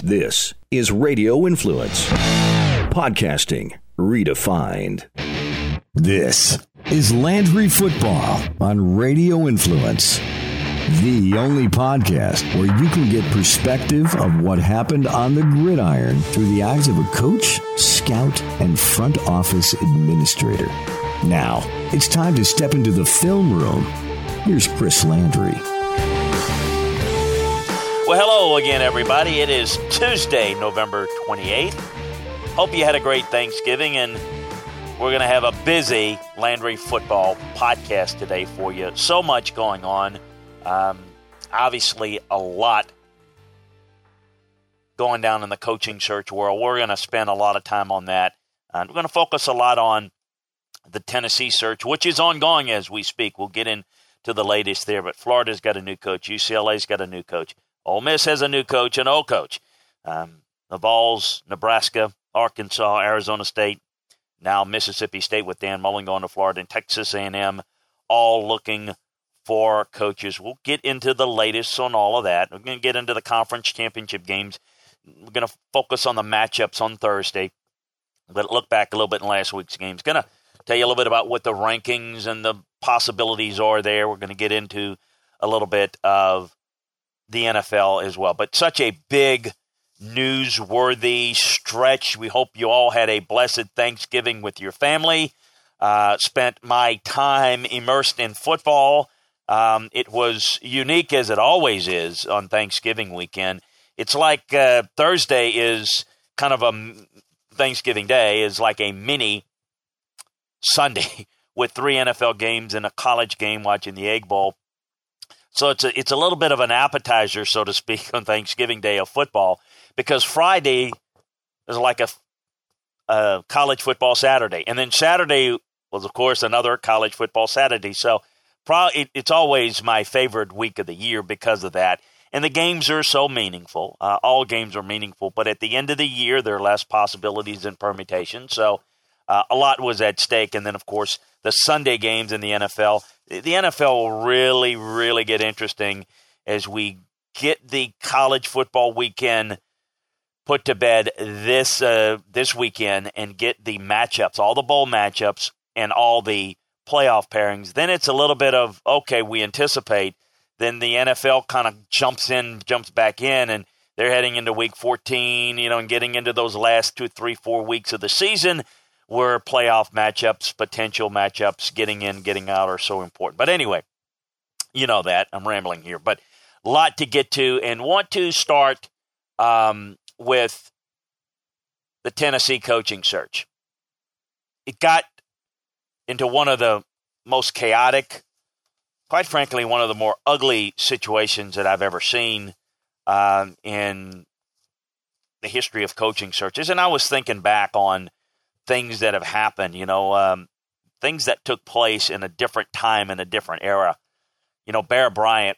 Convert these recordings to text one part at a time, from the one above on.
This is Radio Influence. Podcasting redefined. This is Landry Football on Radio Influence. The only podcast where you can get perspective of what happened on the gridiron through the eyes of a coach, scout, and front office administrator. Now, it's time to step into the film room. Here's Chris Landry. Well, hello again, everybody. It is Tuesday, November 28th. Hope you had a great Thanksgiving, and we're going to have a busy Landry Football podcast today for you. So much going on. Obviously, a lot going down in the coaching search world. We're going to spend a lot of time on that. We're going to focus a lot on the Tennessee search, which is ongoing as we speak. We'll get into the latest there, but Florida's got a new coach. UCLA's got a new coach. Ole Miss has a new coach, an old coach. The Vols, Nebraska, Arkansas, Arizona State, now Mississippi State with Dan Mullen going to Florida, and Texas A&M, all looking for coaches. We'll get into the latest on all of that. We're going to get into the conference championship games. We're going to focus on the matchups on Thursday. But look back a little bit in last week's games. Going to tell you a little bit about what the rankings and the possibilities are there. We're going to get into a little bit of the NFL as well. But such a big, newsworthy stretch. We hope you all had a blessed Thanksgiving with your family. Spent my time immersed in football. It was unique, as it always is on Thanksgiving weekend. It's like Thursday is kind of a Thanksgiving Day is like a mini Sunday with 3 NFL games and a college game watching the Egg Bowl. So it's a little bit of an appetizer, so to speak, on Thanksgiving Day of football, because Friday is like a college football Saturday. And then Saturday was, of course, another college football Saturday. So it's always my favorite week of the year because of that. And the games are so meaningful. All games are meaningful. But at the end of the year, there are less possibilities and permutations. So a lot was at stake. And then, of course, the Sunday games in the NFL. The NFL will really, really get interesting as we get the college football weekend put to bed this weekend and get the matchups, all the bowl matchups and all the playoff pairings. Then it's a little bit of, okay, we anticipate. Then the NFL kind of jumps back in, and they're heading into week 14, and getting into those last 2, 3, 4 weeks of the season where playoff matchups, potential matchups, getting in, getting out are so important. But anyway, you know that. I'm rambling here. But a lot to get to, and want to start with the Tennessee coaching search. It got into one of the most chaotic, quite frankly, one of the more ugly situations that I've ever seen in the history of coaching searches. And I was thinking back on things that have happened, things that took place in a different time, in a different era. Bear Bryant,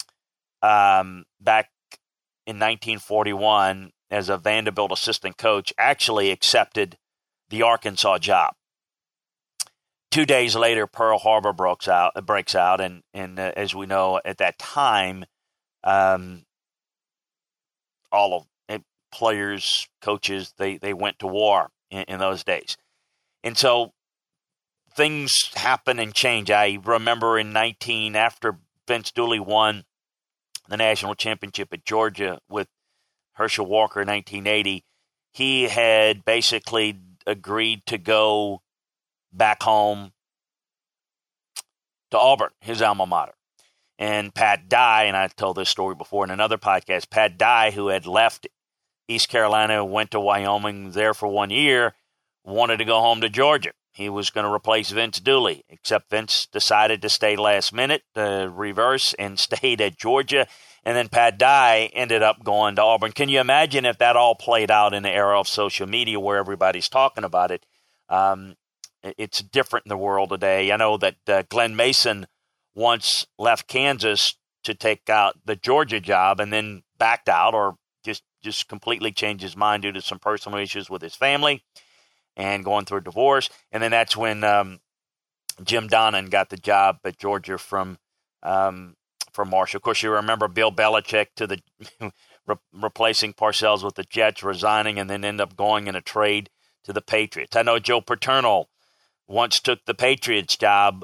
back in 1941, as a Vanderbilt assistant coach, actually accepted the Arkansas job. 2 days later, Pearl Harbor breaks out, and as we know, at that time, all of players, coaches, they went to war in those days. And so things happen and change. I remember after Vince Dooley won the national championship at Georgia with Herschel Walker in 1980, he had basically agreed to go back home to Auburn, his alma mater. And Pat Dye, and I told this story before in another podcast, Pat Dye, who had left East Carolina, went to Wyoming there for 1 year, wanted to go home to Georgia. He was going to replace Vince Dooley, except Vince decided to stay last minute, reverse, and stayed at Georgia. And then Pat Dye ended up going to Auburn. Can you imagine if that all played out in the era of social media where everybody's talking about it? It's different in the world today. I know that Glenn Mason once left Kansas to take out the Georgia job and then backed out, or just completely changed his mind due to some personal issues with his family and going through a divorce. And then that's when Jim Donnan got the job at Georgia from Marshall. Of course, you remember Bill Belichick replacing Parcells with the Jets, resigning, and then end up going in a trade to the Patriots. I know Joe Paterno once took the Patriots job.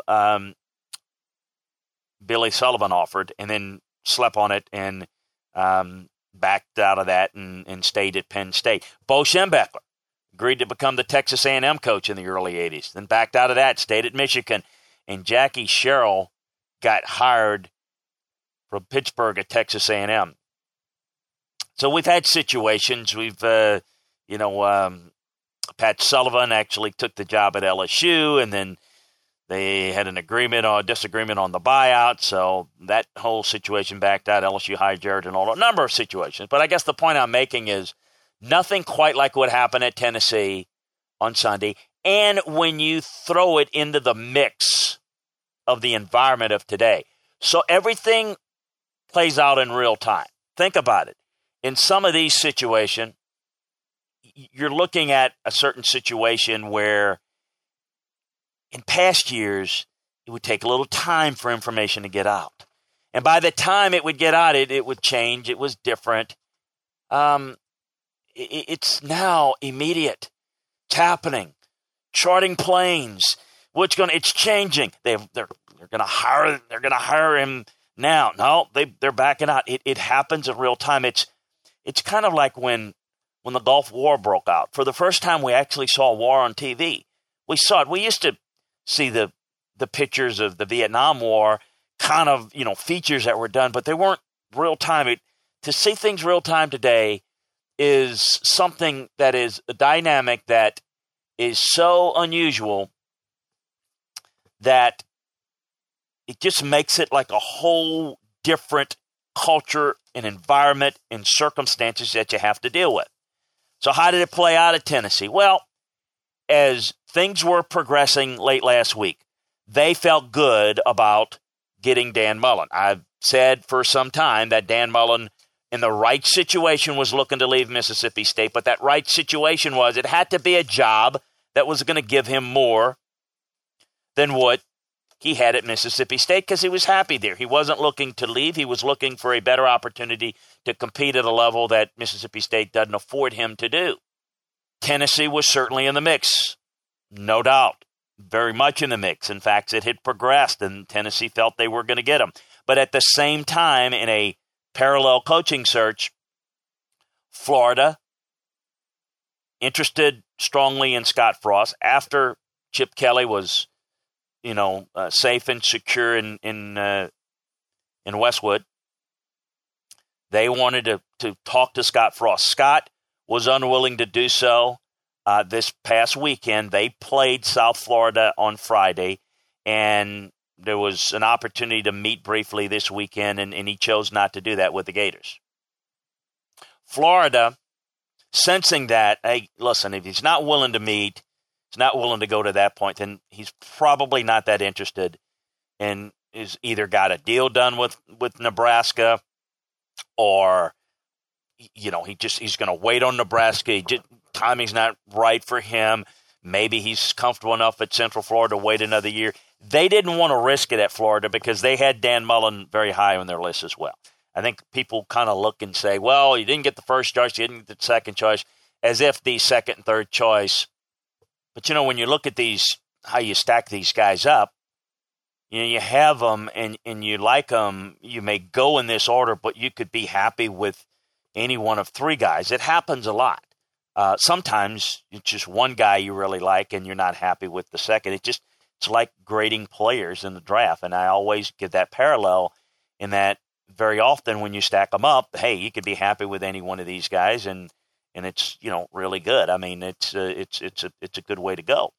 Billy Sullivan offered, and then slept on it and backed out of that and stayed at Penn State. Bo Schembechler agreed to become the Texas A&M coach in the early 80s, then backed out of that, stayed at Michigan. And Jackie Sherrill got hired from Pittsburgh at Texas A&M. So we've had situations. Pat Sullivan actually took the job at LSU, and then they had a disagreement on the buyout, so that whole situation backed out. LSU hired Jared and all a number of situations. But I guess the point I'm making is nothing quite like what happened at Tennessee on Sunday. And when you throw it into the mix of the environment of today. So everything plays out in real time. Think about it. In some of these situations, you're looking at a certain situation where in past years, it would take a little time for information to get out. And by the time it would get out, it would change. It was different. It's now immediate. It's happening. Charting planes. It's changing. They're going to hire him now. No, they're backing out. It happens in real time. It's kind of like when the Gulf War broke out. For the first time, we actually saw war on TV. We saw it. We used to see the pictures of the Vietnam War, kind of, features that were done, but they weren't real time. To see things real time today is something that is a dynamic that is so unusual that it just makes it like a whole different culture and environment and circumstances that you have to deal with. So how did it play out at Tennessee? Well, as things were progressing late last week, they felt good about getting Dan Mullen. I've said for some time that Dan Mullen, in the right situation, was looking to leave Mississippi State, but that right situation was it had to be a job that was going to give him more than what he had at Mississippi State because he was happy there. He wasn't looking to leave. He was looking for a better opportunity to compete at a level that Mississippi State doesn't afford him to do. Tennessee was certainly in the mix, no doubt, very much in the mix. In fact, it had progressed, and Tennessee felt they were going to get him. But at the same time, in a parallel coaching search, Florida interested strongly in Scott Frost after Chip Kelly was, safe and secure in Westwood. They wanted to talk to Scott Frost. Scott was unwilling to do so this past weekend. They played South Florida on Friday, and there was an opportunity to meet briefly this weekend, and he chose not to do that with the Gators. Florida, sensing that, hey, listen, if he's not willing to meet, he's not willing to go to that point, then he's probably not that interested and is either got a deal done with Nebraska or, he's going to wait on Nebraska. Timing's not right for him. Maybe he's comfortable enough at Central Florida to wait another year. They didn't want to risk it at Florida because they had Dan Mullen very high on their list as well. I think people kind of look and say, well, you didn't get the first choice, you didn't get the second choice, as if the second and third choice. But, when you look at these, how you stack these guys up, you have them and you like them. You may go in this order, but you could be happy with any one of three guys. It happens a lot. Sometimes it's just one guy you really like and you're not happy with the second. It's like grading players in the draft. And I always give that parallel in that very often when you stack them up, hey, you could be happy with any one of these guys and it's, really good. I mean, it's a good way to go.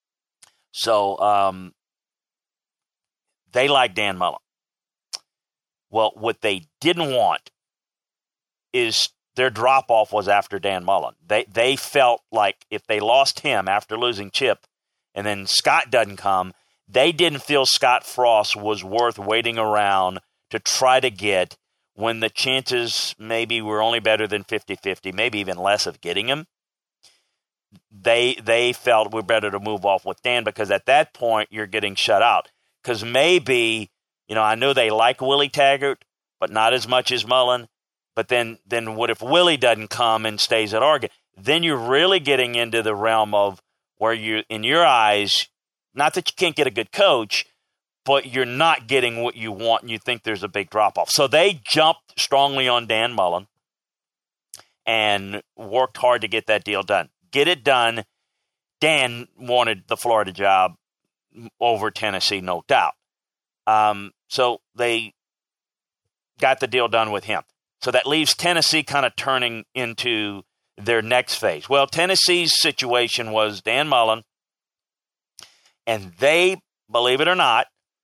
So, they like Dan Mullen. Well, what they didn't want is their drop-off was after Dan Mullen. They felt like if they lost him after losing Chip and then Scott doesn't come, they didn't feel Scott Frost was worth waiting around to try to get when the chances maybe were only better than 50-50, maybe even less of getting him. They felt we're better to move off with Dan because at that point you're getting shut out. Because maybe, I know they like Willie Taggart, but not as much as Mullen. But then what if Willie doesn't come and stays at Oregon? Then you're really getting into the realm of where you, in your eyes, not that you can't get a good coach, but you're not getting what you want, and you think there's a big drop-off. So they jumped strongly on Dan Mullen and worked hard to get that deal done. Get it done. Dan wanted the Florida job over Tennessee, no doubt. So they got the deal done with him. So that leaves Tennessee kind of turning into their next phase. Well, Tennessee's situation was Dan Mullen, and they, believe it or not,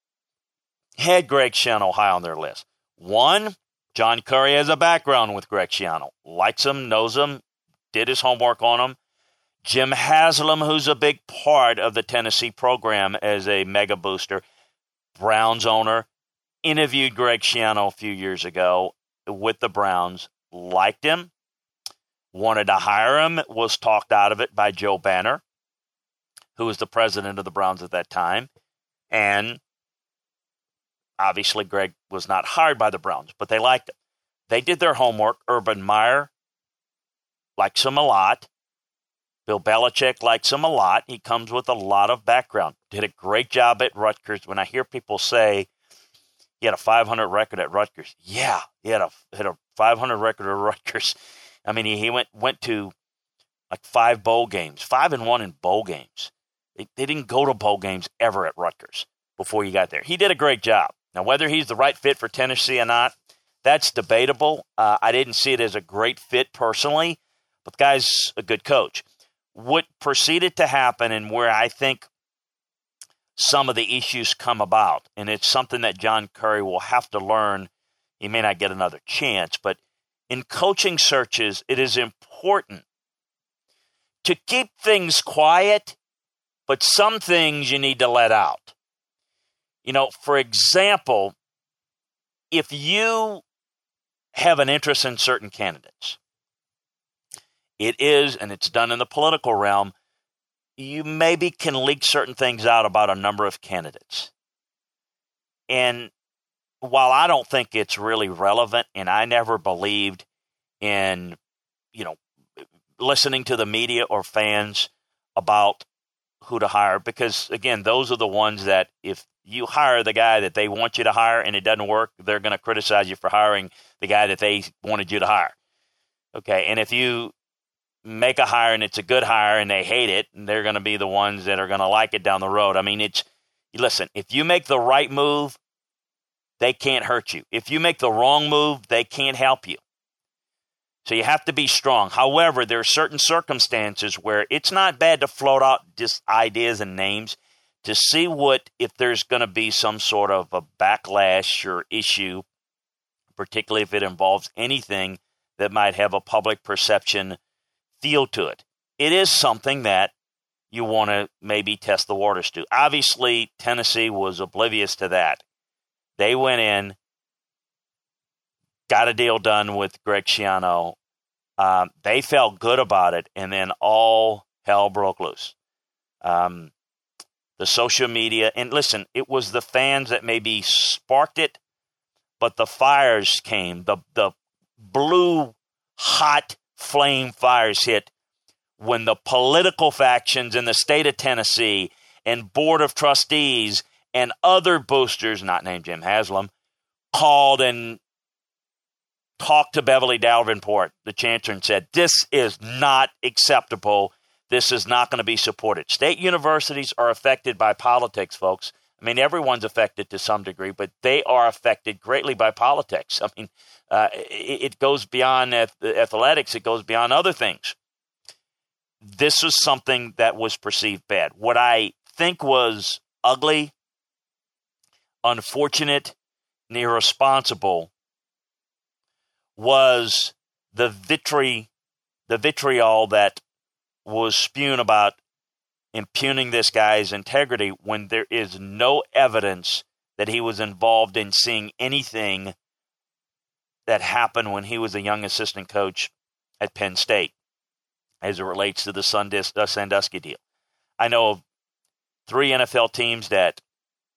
had Greg Schiano high on their list. One, John Currie has a background with Greg Schiano. Likes him, knows him, did his homework on him. Jim Haslam, who's a big part of the Tennessee program as a mega booster, Browns owner, interviewed Greg Schiano a few years ago with the Browns, liked him, wanted to hire him, was talked out of it by Joe Banner, who was the president of the Browns at that time. And obviously Greg was not hired by the Browns, but they liked him. They did their homework. Urban Meyer likes him a lot. Bill Belichick likes him a lot. He comes with a lot of background. Did a great job at Rutgers. When I hear people say he had a 500 record at Rutgers, yeah, he had a 500 record at Rutgers. I mean, he went to like 5 bowl games, 5-1 in bowl games. They didn't go to bowl games ever at Rutgers before he got there. He did a great job. Now, whether he's the right fit for Tennessee or not, that's debatable. I didn't see it as a great fit personally, but the guy's a good coach. What proceeded to happen, and where I think some of the issues come about, and it's something that John Currie will have to learn. He may not get another chance, but in coaching searches, it is important to keep things quiet, but some things you need to let out. You know, for example, if you have an interest in certain candidates, it is, and it's done in the political realm, you maybe can leak certain things out about a number of candidates. And while I don't think it's really relevant, and I never believed in, listening to the media or fans about who to hire, because, again, those are the ones that if you hire the guy that they want you to hire and it doesn't work, they're going to criticize you for hiring the guy that they wanted you to hire. Okay, and if you make a hire and it's a good hire and they hate it, and they're going to be the ones that are going to like it down the road. I mean, listen, if you make the right move, they can't hurt you. If you make the wrong move, they can't help you. So you have to be strong. However, there are certain circumstances where it's not bad to float out just ideas and names to see if there's going to be some sort of a backlash or issue, particularly if it involves anything that might have a public perception feel to it. It is something that you want to maybe test the waters to. Obviously, Tennessee was oblivious to that. They went in, got a deal done with Greg Schiano. They felt good about it, and then all hell broke loose. The social media, and listen, it was the fans that maybe sparked it, but the fires came. The blue, hot flame fires hit when the political factions in the state of Tennessee and board of trustees and other boosters, not named Jim Haslam, called and talked to Beverly Davenport, the chancellor, and said, this is not acceptable. This is not going to be supported. State universities are affected by politics, folks. I mean, everyone's affected to some degree, but they are affected greatly by politics. I mean, it goes beyond athletics. It goes beyond other things. This was something that was perceived bad. What I think was ugly, unfortunate, and irresponsible was the vitriol that was spewed about impugning this guy's integrity when there is no evidence that he was involved in seeing anything that happened when he was a young assistant coach at Penn State as it relates to the Sandusky deal. I know of 3 NFL teams that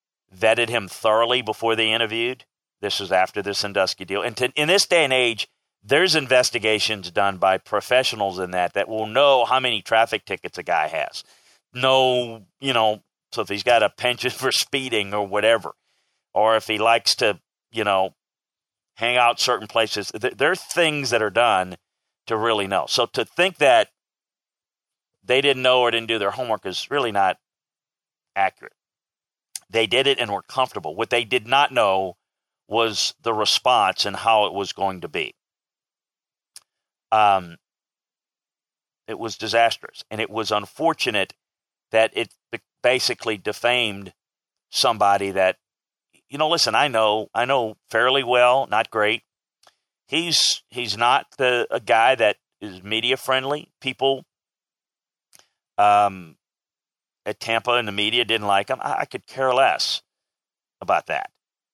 vetted him thoroughly before they interviewed. This was after the Sandusky deal. And in this day and age, There's investigations done by professionals in that will know how many traffic tickets a guy has. So if he's got a penchant for speeding or whatever, or if he likes to, hang out certain places, there are things that are done to really know. So to think that they didn't know or didn't do their homework is really not accurate. They did it and were comfortable. What they did not know was the response and how it was going to be. It was disastrous, and it was unfortunate that it basically defamed somebody that, listen, I know fairly well, not great. He's not a guy that is media friendly. People at Tampa in the media didn't like him. I could care less about that.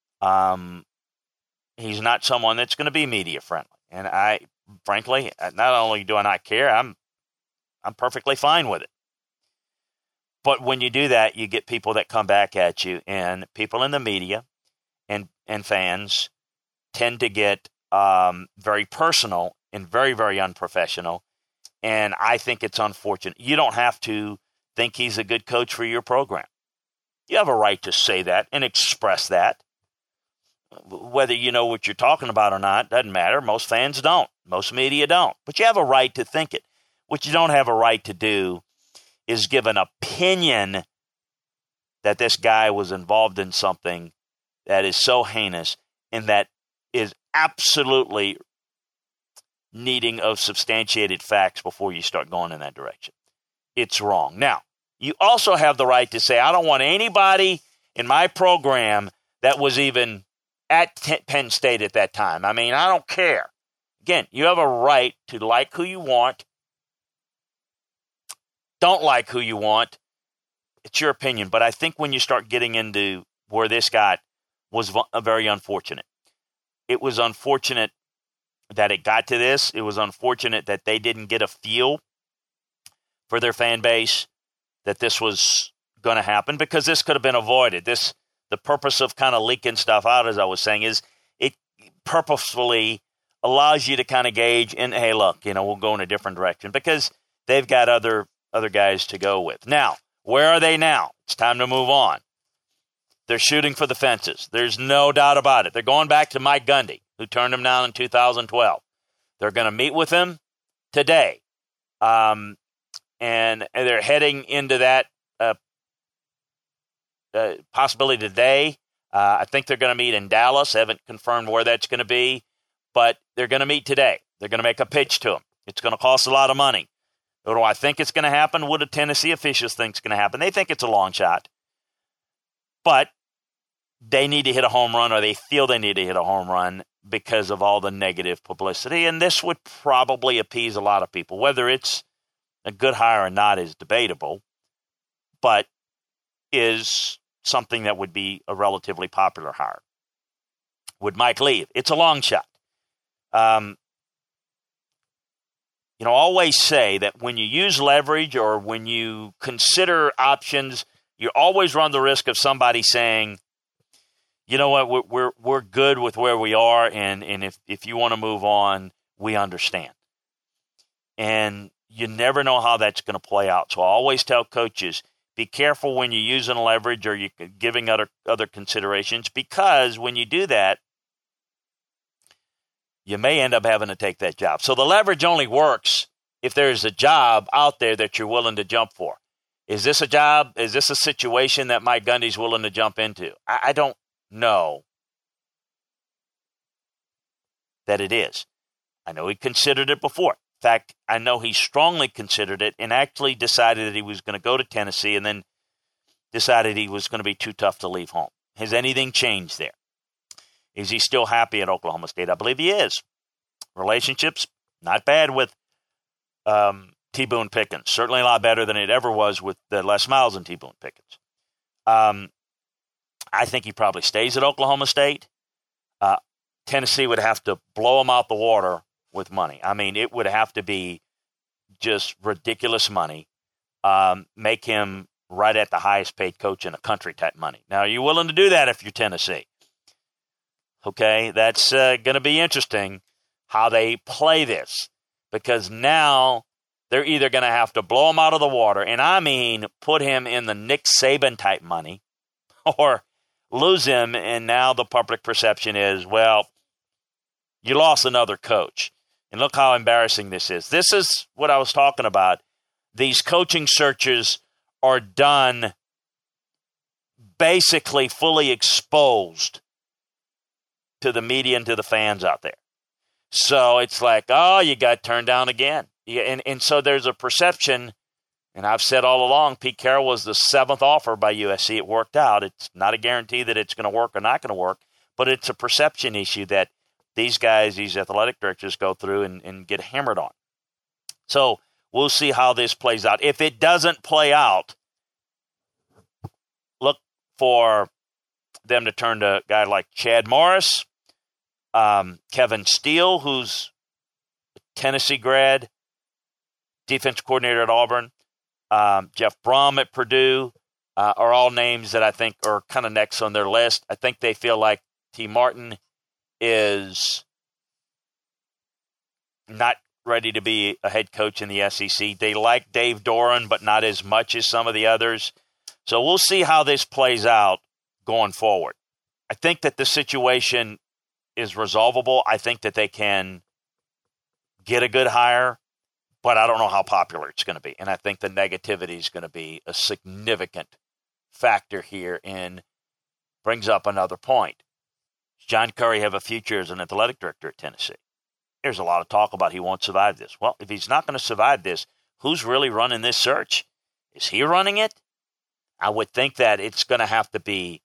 He's not someone that's going to be media friendly, and frankly, not only do I not care, I'm perfectly fine with it. But when you do that, you get people that come back at you, and people in the media and fans tend to get very personal and very, very unprofessional. And I think it's unfortunate. You don't have to think he's a good coach for your program. You have a right to say that and express that. Whether you know what you're talking about or not doesn't matter. Most fans don't. Most media don't. But you have a right to think it. What you don't have a right to do is give an opinion that this guy was involved in something that is so heinous and that is absolutely needing of substantiated facts before you start going in that direction. It's wrong. Now, you also have the right to say, I don't want anybody in my program that was even at Penn State at that time. I mean, I don't care. Again, you have a right to like who you want, don't like who you want. It's your opinion. But I think when you start getting into where this got was very unfortunate. It was unfortunate that it got to this. It was unfortunate that they didn't get a feel for their fan base that this was going to happen, because this could have been avoided. The purpose of kind of leaking stuff out, as I was saying, is it purposefully allows you to kind of gauge and, hey, look, we'll go in a different direction because they've got other guys to go with. Now, where are they now? It's time to move on. They're shooting for the fences. There's no doubt about it. They're going back to Mike Gundy, who turned him down in 2012. They're going to meet with him today. And they're heading into that possibility today. I think they're going to meet in Dallas. Haven't confirmed where that's going to be, but they're going to meet today. They're going to make a pitch to him. It's going to cost a lot of money. What do I think it's going to happen? What do Tennessee officials think is going to happen? They think it's a long shot, but they need to hit a home run, or they feel they need to hit a home run because of all the negative publicity. And this would probably appease a lot of people. Whether it's a good hire or not is debatable, but is something that would be a relatively popular hire. Would Mike leave? It's a long shot. Always say that when you use leverage or when you consider options, you always run the risk of somebody saying, you know what, we're good with where we are, and if you want to move on, we understand. And you never know how that's going to play out. So I always tell coaches, be careful when you're using leverage or you're giving other considerations, because when you do that, you may end up having to take that job. So the leverage only works if there's a job out there that you're willing to jump for. Is this a job? Is this a situation that Mike Gundy's willing to jump into? I don't know that it is. I know he considered it before. In fact, I know he strongly considered it and actually decided that he was going to go to Tennessee and then decided he was going to be too tough to leave home. Has anything changed there? Is he still happy at Oklahoma State? I believe he is. Relationships, not bad with T. Boone Pickens. Certainly a lot better than it ever was with Les Miles and T. Boone Pickens. I think he probably stays at Oklahoma State. Tennessee would have to blow him out the water with money. I mean, it would have to be just ridiculous money. Make him right at the highest paid coach in the country type money. Now, are you willing to do that if you're Tennessee? Okay, that's going to be interesting how they play this, because now they're either going to have to blow him out of the water, and I mean put him in the Nick Saban type money, or lose him, and now the public perception is, well, you lost another coach. And look how embarrassing this is. This is what I was talking about. These coaching searches are done basically fully exposed to the media and to the fans out there. So it's like, oh, you got turned down again. And so there's a perception, and I've said all along, Pete Carroll was the 7th offer by USC. It worked out. It's not a guarantee that it's going to work or not going to work, but it's a perception issue that these guys, these athletic directors, go through and get hammered on. So we'll see how this plays out. If it doesn't play out, look for them to turn to a guy like Chad Morris, Kevin Steele, who's a Tennessee grad, defense coordinator at Auburn, Jeff Brom at Purdue, are all names that I think are kind of next on their list. I think they feel like T. Martin is not ready to be a head coach in the SEC. They like Dave Doran, but not as much as some of the others. So we'll see how this plays out going forward. I think that the situation is resolvable. I think that they can get a good hire, but I don't know how popular it's going to be. And I think the negativity is going to be a significant factor here, and brings up another point. Does John Currie have a future as an athletic director at Tennessee? There's a lot of talk about he won't survive this. Well, if he's not going to survive this, who's really running this search? Is he running it? I would think that it's going to have to be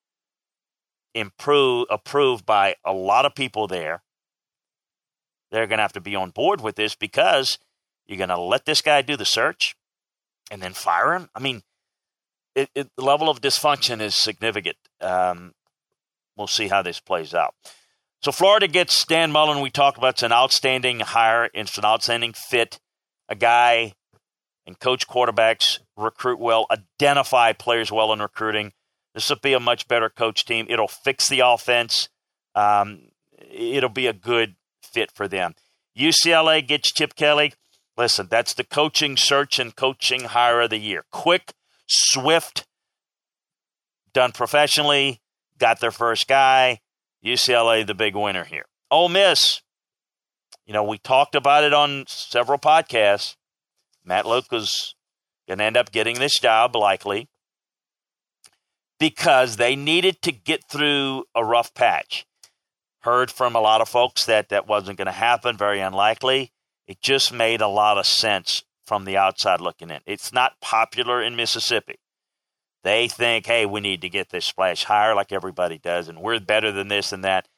approved by a lot of people there. They're going to have to be on board with this, because you're going to let this guy do the search and then fire him? I mean, the level of dysfunction is significant. We'll see how this plays out. So Florida gets Dan Mullen. We talked about it's an outstanding hire. It's an outstanding fit. A guy and coach quarterbacks, recruit well, identify players well in recruiting. This will be a much better coach team. It'll fix the offense. It'll be a good fit for them. UCLA gets Chip Kelly. Listen, that's the coaching search and coaching hire of the year. Quick, swift, done professionally, got their first guy. UCLA, the big winner here. Ole Miss, we talked about it on several podcasts. Matt Luke was going to end up getting this job, likely, because they needed to get through a rough patch. Heard from a lot of folks that wasn't going to happen, very unlikely. It just made a lot of sense from the outside looking in. It's not popular in Mississippi. They think, hey, we need to get this splash higher like everybody does, and we're better than this and that.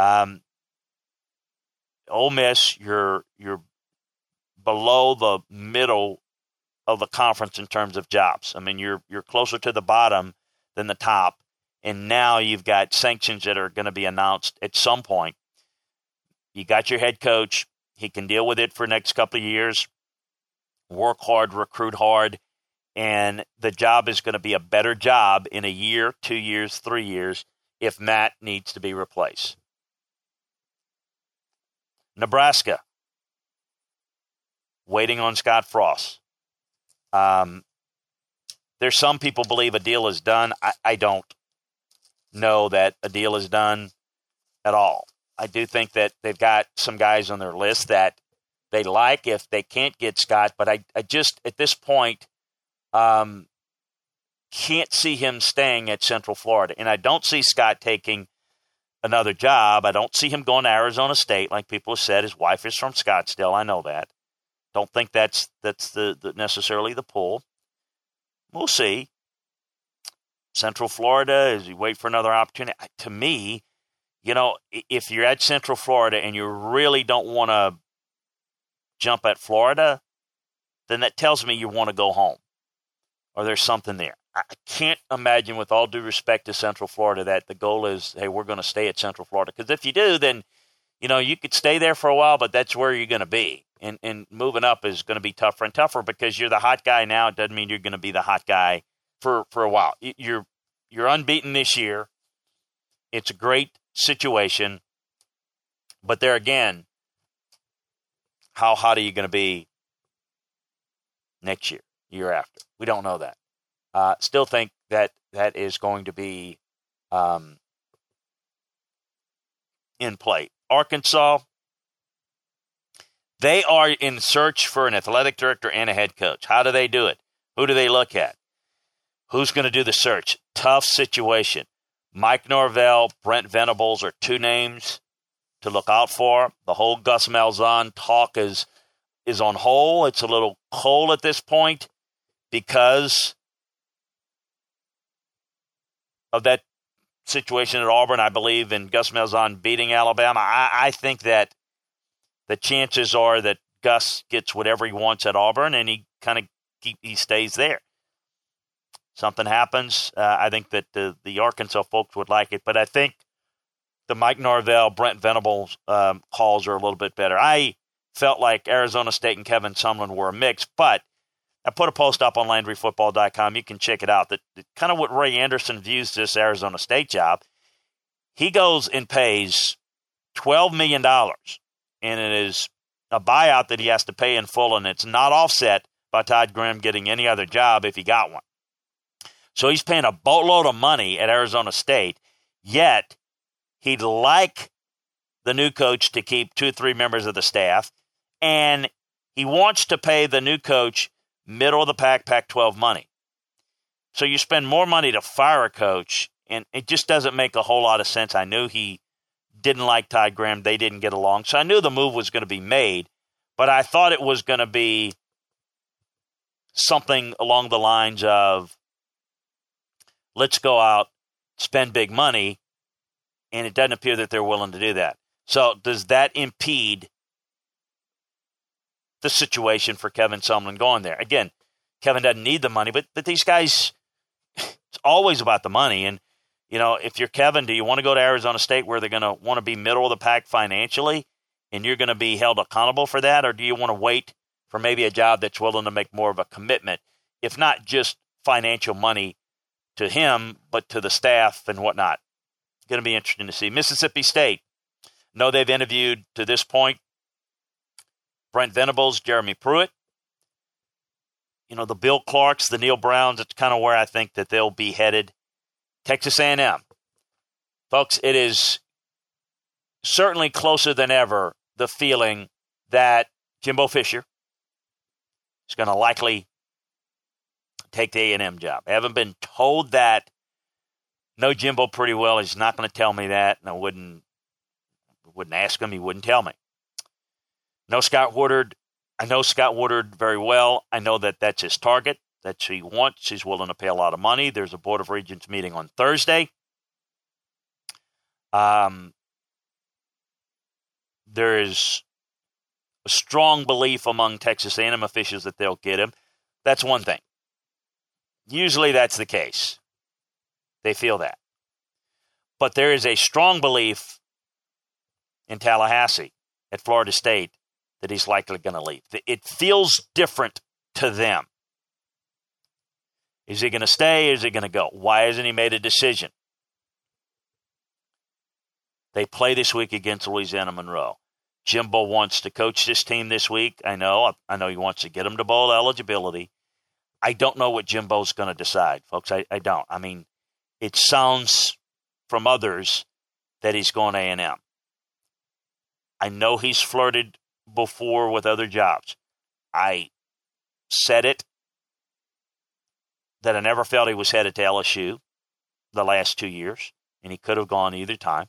Ole Miss, you're below the middle of the conference in terms of jobs. I mean, you're closer to the bottom than the top, and now you've got sanctions that are going to be announced at some point. You got your head coach. He can deal with it for the next couple of years, work hard, recruit hard, and the job is going to be a better job in a year, 2 years, 3 years if Matt needs to be replaced. Nebraska, waiting on Scott Frost. There's some people believe a deal is done. I don't know that a deal is done at all. I do think that they've got some guys on their list that they like if they can't get Scott, but I just, at this point, can't see him staying at Central Florida. And I don't see Scott taking another job. I don't see him going to Arizona State, like people have said. His wife is from Scottsdale. I know that. Don't think that's the necessarily the pull. We'll see. Central Florida, as you wait for another opportunity. To me, if you're at Central Florida and you really don't want to jump at Florida, then that tells me you want to go home, or there's something there. I can't imagine, with all due respect to Central Florida, that the goal is, hey, we're going to stay at Central Florida. Because if you do, then, you could stay there for a while, but that's where you're going to be. And moving up is going to be tougher and tougher, because you're the hot guy now. It doesn't mean you're going to be the hot guy for a while. You're unbeaten this year. It's a great situation. But there again, how hot are you going to be next year after? We don't know that. Still think that is going to be in play. Arkansas, they are in search for an athletic director and a head coach. How do they do it? Who do they look at? Who's going to do the search? Tough situation. Mike Norvell, Brent Venables are two names to look out for. The whole Gus Malzahn talk is on hold. It's a little cold at this point because of that situation at Auburn, I believe, in Gus Malzahn beating Alabama. I think that the chances are that Gus gets whatever he wants at Auburn, and he stays there. Something happens. I think that the Arkansas folks would like it, but I think the Mike Norvell, Brent Venables calls are a little bit better. I felt like Arizona State and Kevin Sumlin were a mix, but I put a post up on LandryFootball.com. You can check it out. That kind of what Ray Anderson views this Arizona State job. He goes and pays $12 million, and it is a buyout that he has to pay in full, and it's not offset by Todd Graham getting any other job if he got one. So he's paying a boatload of money at Arizona State, yet he'd like the new coach to keep 2 or 3 members of the staff, and he wants to pay the new coach middle of the pack, Pac-12 money. So you spend more money to fire a coach, and it just doesn't make a whole lot of sense. I knew he didn't like Todd Graham. They didn't get along. So I knew the move was going to be made, but I thought it was going to be something along the lines of, let's go out, spend big money, and it doesn't appear that they're willing to do that. So does that impede the situation for Kevin Sumlin going there? Again, Kevin doesn't need the money, but these guys, it's always about the money. And, if you're Kevin, do you want to go to Arizona State where they're going to want to be middle of the pack financially and you're going to be held accountable for that? Or do you want to wait for maybe a job that's willing to make more of a commitment, if not just financial money to him, but to the staff and whatnot? Going to be interesting to see. Mississippi State, know they've interviewed to this point Brent Venables, Jeremy Pruitt. The Bill Clarks, the Neil Browns, it's kind of where I think that they'll be headed. Texas A&M. Folks, it is certainly closer than ever the feeling that Jimbo Fisher is going to likely take the A&M job. I haven't been told that. Know Jimbo pretty well. He's not going to tell me that, and I wouldn't ask him. He wouldn't tell me. Know Scott Woodard. I know Scott Woodard very well. I know that that's his target. That's what he wants. He's willing to pay a lot of money. There's a Board of Regents meeting on Thursday. There is a strong belief among Texas A&M officials that they'll get him. That's one thing. Usually that's the case. They feel that. But there is a strong belief in Tallahassee at Florida State that he's likely going to leave. It feels different to them. Is he going to stay? Is he going to go? Why hasn't he made a decision? They play this week against Louisiana Monroe. Jimbo wants to coach this team this week. I know he wants to get them to bowl eligibility. I don't know what Jimbo's going to decide, folks. I don't. I mean, it sounds from others that he's going to A&M. I know he's flirted before with other jobs. I said it, that I never felt he was headed to LSU the last 2 years, and he could have gone either time.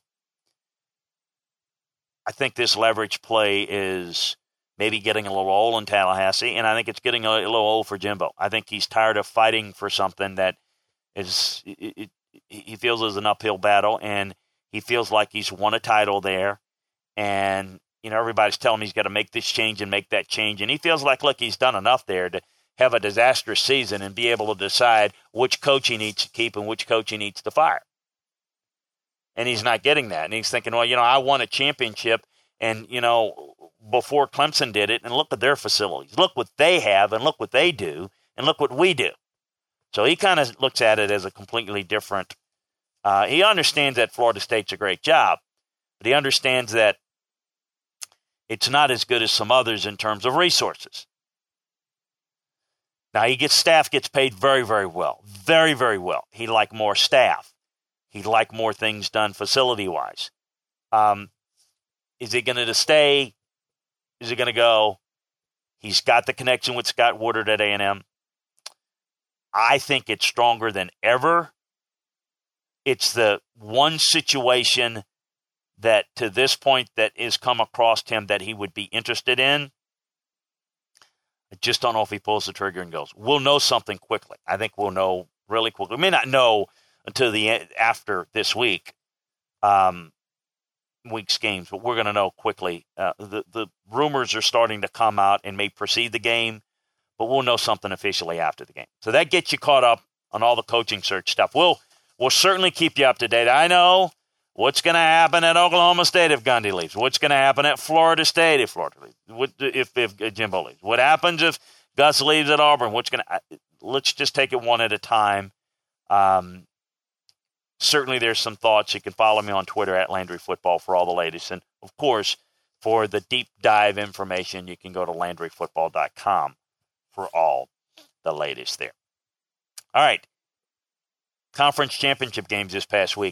I think this leverage play is maybe getting a little old in Tallahassee, and I think it's getting a little old for Jimbo. I think he's tired of fighting for something that is he feels is an uphill battle, and he feels like he's won a title there, and everybody's telling him he's got to make this change and make that change, and he feels like, look, he's done enough there to have a disastrous season and be able to decide which coach he needs to keep and which coach he needs to fire. And he's not getting that. And he's thinking, well, I won a championship and, before Clemson did it, and look at their facilities. Look what they have and look what they do and look what we do. So he kind of looks at it as a completely different he understands that Florida State's a great job, but he understands that It's not as good as some others in terms of resources. Now, staff gets paid very, very well. Very, very well. He'd like more staff. He'd like more things done facility-wise. Is he going to stay? Is he going to go? He's got the connection with Scott Woodard at A&M. I think it's stronger than ever. It's the one situation that to this point that has come across him that he would be interested in. I just don't know if he pulls the trigger and goes. We'll know something quickly. I think we'll know really quickly. We may not know until after this week's games, but we're going to know quickly. The rumors are starting to come out and may precede the game, but we'll know something officially after the game. So that gets you caught up on all the coaching search stuff. We'll certainly keep you up to date. I know what's going to happen at Oklahoma State if Gundy leaves. What's going to happen at Florida State if Florida leaves? If Jimbo leaves? What happens if Gus leaves at Auburn? Let's just take it one at a time. Certainly there's some thoughts. You can follow me on Twitter at Landry Football for all the latest. And, of course, for the deep dive information, you can go to LandryFootball.com for all the latest there. All right. Conference championship games this past week.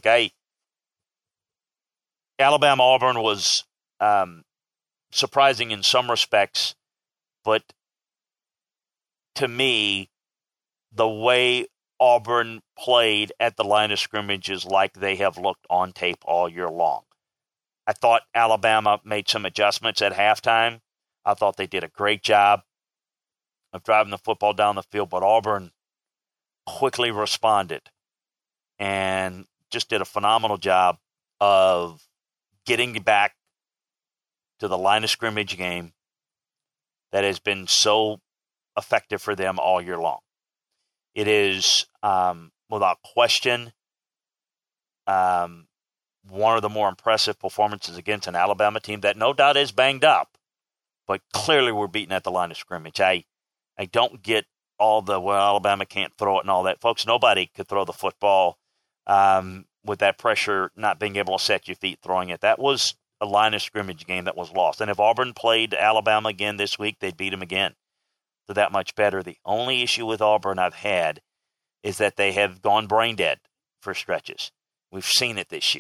Alabama-Auburn was surprising in some respects, but to me, the way Auburn played at the line of scrimmage is like they have looked on tape all year long. I thought Alabama made some adjustments at halftime. I thought they did a great job of driving the football down the field, but Auburn quickly responded and just did a phenomenal job of getting back to the line of scrimmage game that has been so effective for them all year long. It is, without question, one of the more impressive performances against an Alabama team that no doubt is banged up, but clearly we're beaten at the line of scrimmage. I don't get all the, Alabama can't throw it and all that. Folks, nobody could throw the football with that pressure, not being able to set your feet throwing it. That was a line of scrimmage game that was lost. And if Auburn played Alabama again this week, they'd beat them again. So that much better. The only issue with Auburn I've had is that they have gone brain dead for stretches. We've seen it this year.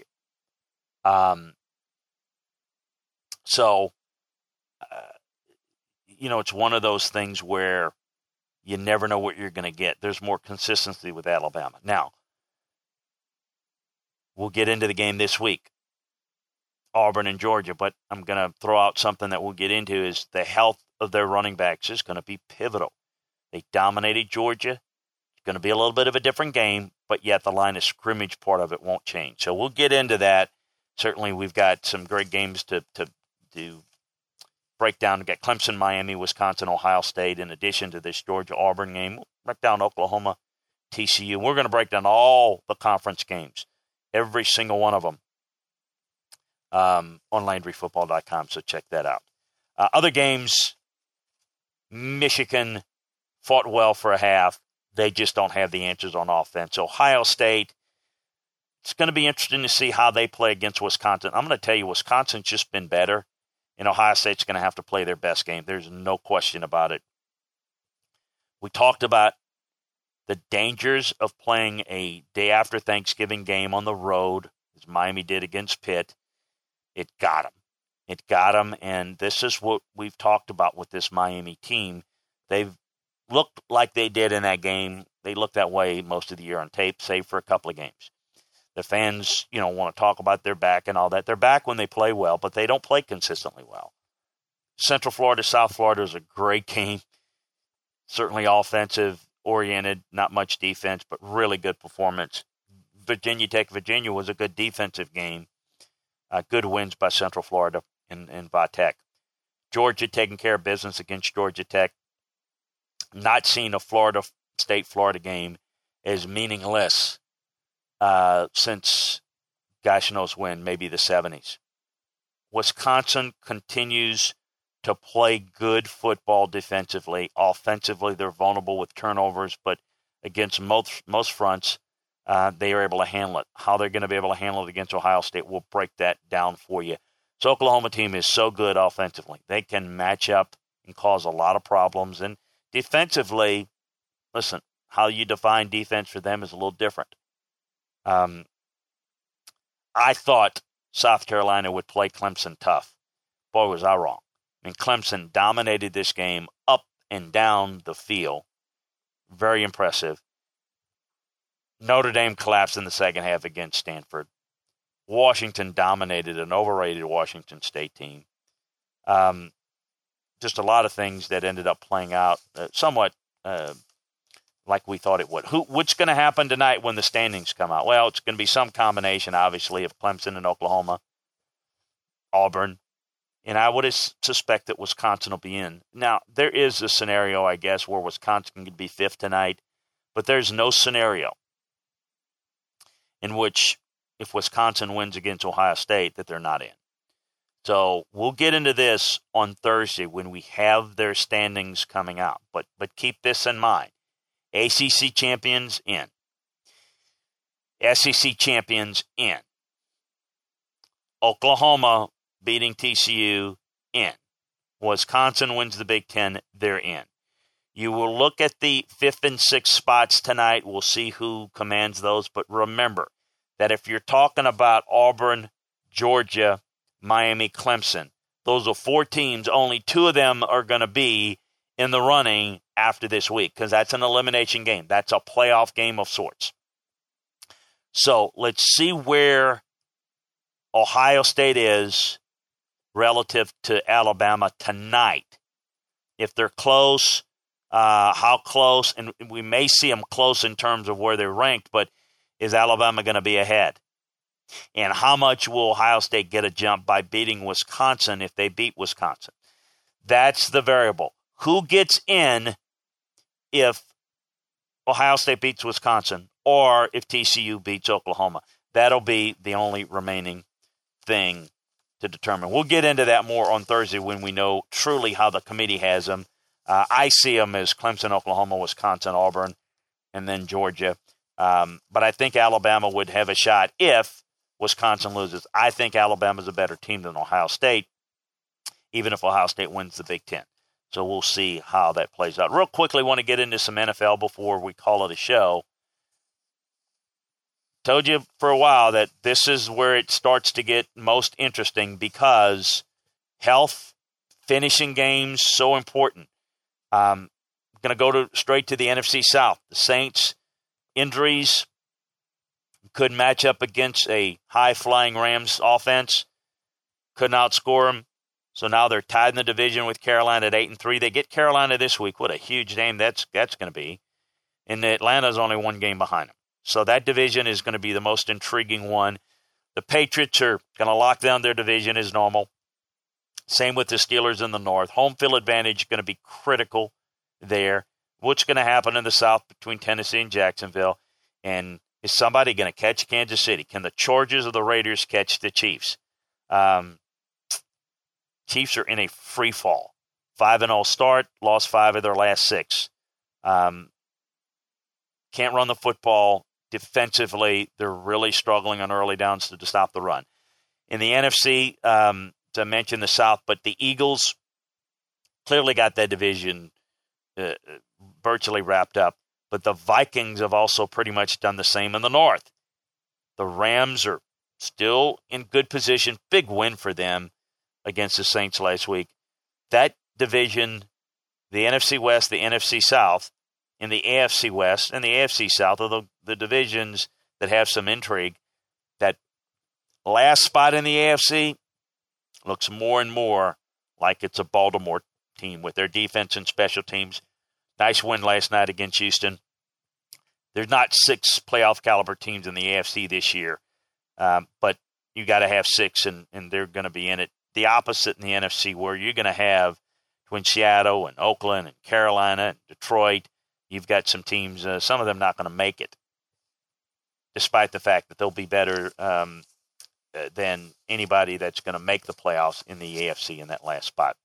It's one of those things where you never know what you're going to get. There's more consistency with Alabama. Now, we'll get into the game this week, Auburn and Georgia, but I'm going to throw out something that we'll get into is the health of their running backs is going to be pivotal. They dominated Georgia. It's going to be a little bit of a different game, but yet the line of scrimmage part of it won't change. So we'll get into that. Certainly we've got some great games to break down. We've got Clemson, Miami, Wisconsin, Ohio State, in addition to this Georgia-Auburn game. We'll break down Oklahoma, TCU. We're going to break down all the conference games, every single one of them, on LandryFootball.com, so check that out. Other games, Michigan fought well for a half. They just don't have the answers on offense. Ohio State, it's going to be interesting to see how they play against Wisconsin. I'm going to tell you, Wisconsin's just been better, and Ohio State's going to have to play their best game. There's no question about it. We talked about the dangers of playing a day after Thanksgiving game on the road, as Miami did against Pitt. It got them. It got them, and this is what we've talked about with this Miami team. They've looked like they did in that game. They looked that way most of the year on tape, save for a couple of games. The fans, want to talk about their back and all that. They're back when they play well, but they don't play consistently well. Central Florida, South Florida is a great game. Certainly offensive-oriented, not much defense, but really good performance. Virginia Tech, Virginia was a good defensive game. Good wins by Central Florida and Vatech. Georgia taking care of business against Georgia Tech. Not seeing a Florida State-Florida game as meaningless since gosh knows when, maybe the 70s. Wisconsin continues to play good football defensively. Offensively, they're vulnerable with turnovers, but against most fronts, they are able to handle it. How they're going to be able to handle it against Ohio State, we'll break that down for you. This Oklahoma team is so good offensively. They can match up and cause a lot of problems. And defensively, listen, how you define defense for them is a little different. I thought South Carolina would play Clemson tough. Boy, was I wrong. I mean, Clemson dominated this game up and down the field. Very impressive. Notre Dame collapsed in the second half against Stanford. Washington dominated an overrated Washington State team. Just a lot of things that ended up playing out somewhat like we thought it would. What's going to happen tonight when the standings come out? Well, it's going to be some combination, obviously, of Clemson and Oklahoma, Auburn, and I would suspect that Wisconsin will be in. Now, there is a scenario, I guess, where Wisconsin could be fifth tonight, but there's no scenario in which, if Wisconsin wins against Ohio State, that they're not in. So we'll get into this on Thursday when we have their standings coming out. But keep this in mind. ACC champions in. SEC champions in. Oklahoma beating TCU in. Wisconsin wins the Big Ten, they're in. You will look at the 5th and 6th spots tonight. We'll see who commands those. But remember that if you're talking about Auburn, Georgia, Miami, Clemson, those are 4 teams. Only 2 of them are going to be in the running after this week because that's an elimination game. That's a playoff game of sorts. So let's see where Ohio State is relative to Alabama tonight. If they're close, how close, and we may see them close in terms of where they're ranked, but is Alabama going to be ahead? And how much will Ohio State get a jump by beating Wisconsin if they beat Wisconsin? That's the variable. Who gets in if Ohio State beats Wisconsin or if TCU beats Oklahoma? That'll be the only remaining thing to determine. We'll get into that more on Thursday when we know truly how the committee has them. I see them as Clemson, Oklahoma, Wisconsin, Auburn, and then Georgia. But I think Alabama would have a shot if Wisconsin loses. I think Alabama's a better team than Ohio State, even if Ohio State wins the Big Ten. So we'll see how that plays out. Real quickly, want to get into some NFL before we call it a show. Told you for a while that this is where it starts to get most interesting because health, finishing games, so important. I'm going to go straight to the NFC South. The Saints, injuries could match up against a high-flying Rams offense. Couldn't outscore them. So now they're tied in the division with Carolina at 8-3. They get Carolina this week. What a huge game that's going to be. And Atlanta's only 1 game behind them. So that division is going to be the most intriguing one. The Patriots are going to lock down their division as normal. Same with the Steelers in the North. Home field advantage going to be critical there. What's going to happen in the South between Tennessee and Jacksonville? And is somebody going to catch Kansas City? Can the Chargers or the Raiders catch the Chiefs? Chiefs are in a free fall. 5-0 start, lost 5 of their last 6. Can't run the football. Defensively, they're really struggling on early downs to stop the run. In the NFC, to mention the South, but the Eagles clearly got that division virtually wrapped up. But the Vikings have also pretty much done the same in the North. The Rams are still in good position. Big win for them against the Saints last week. That division, the NFC West, the NFC South, and the AFC West and the AFC South are the divisions that have some intrigue. That last spot in the AFC looks more and more like it's a Baltimore team with their defense and special teams. Nice win last night against Houston. There's not 6 playoff caliber teams in the AFC this year, but you got to have 6, and they're going to be in it. The opposite in the NFC, where you're going to have between Seattle and Oakland and Carolina and Detroit, you've got some teams, some of them not going to make it, despite the fact that they'll be better than anybody that's going to make the playoffs in the AFC in that last spot.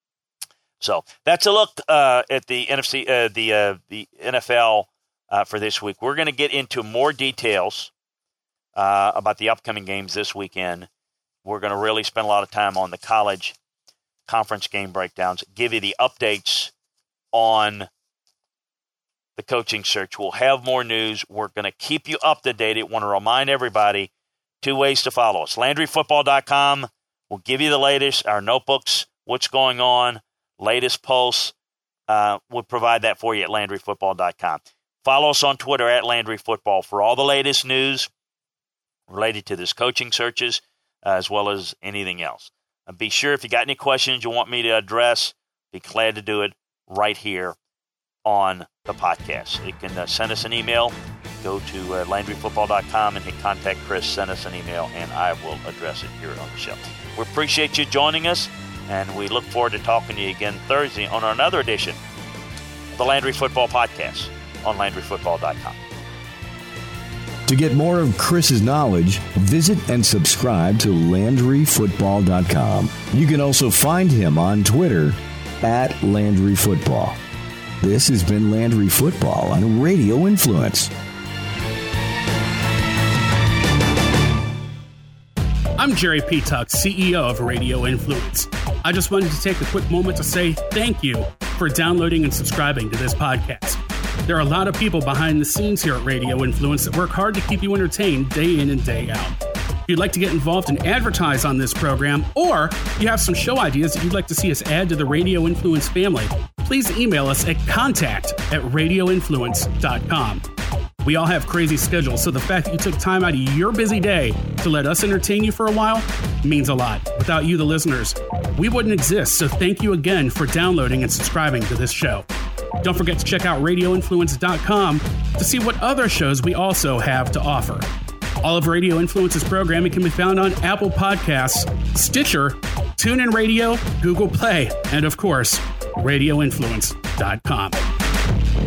So that's a look at the NFC, the NFL for this week. We're going to get into more details about the upcoming games this weekend we're going to really spend a lot of time on the college conference game breakdowns, give you the updates on the coaching search. We'll have more news. We're going to keep you up to date. I want to remind everybody 2 ways to follow us. LandryFootball.com. We'll give you the latest, our notebooks, what's going on, latest pulse. We'll provide that for you at LandryFootball.com. Follow us on Twitter at LandryFootball for all the latest news related to this coaching searches, as well as anything else. And be sure, if you got any questions you want me to address, be glad to do it right here on the podcast. You can send us an email. Go to LandryFootball.com and hit contact Chris. Send us an email, and I will address it here on the show. We appreciate you joining us, and we look forward to talking to you again Thursday on another edition of the Landry Football Podcast on LandryFootball.com. To get more of Chris's knowledge, visit and subscribe to LandryFootball.com. You can also find him on Twitter at Landry Football. This has been Landry Football on Radio Influence. I'm Jerry Petuck, CEO of Radio Influence. I just wanted to take a quick moment to say thank you for downloading and subscribing to this podcast. There are a lot of people behind the scenes here at Radio Influence that work hard to keep you entertained day in and day out. If you'd like to get involved and advertise on this program, or you have some show ideas that you'd like to see us add to the Radio Influence family, please email us at contact@radioinfluence.com. We all have crazy schedules, so the fact that you took time out of your busy day to let us entertain you for a while means a lot. Without you, the listeners, we wouldn't exist, so thank you again for downloading and subscribing to this show. Don't forget to check out radioinfluence.com to see what other shows we also have to offer. All of Radio Influence's programming can be found on Apple Podcasts, Stitcher, TuneIn Radio, Google Play, and of course, radioinfluence.com.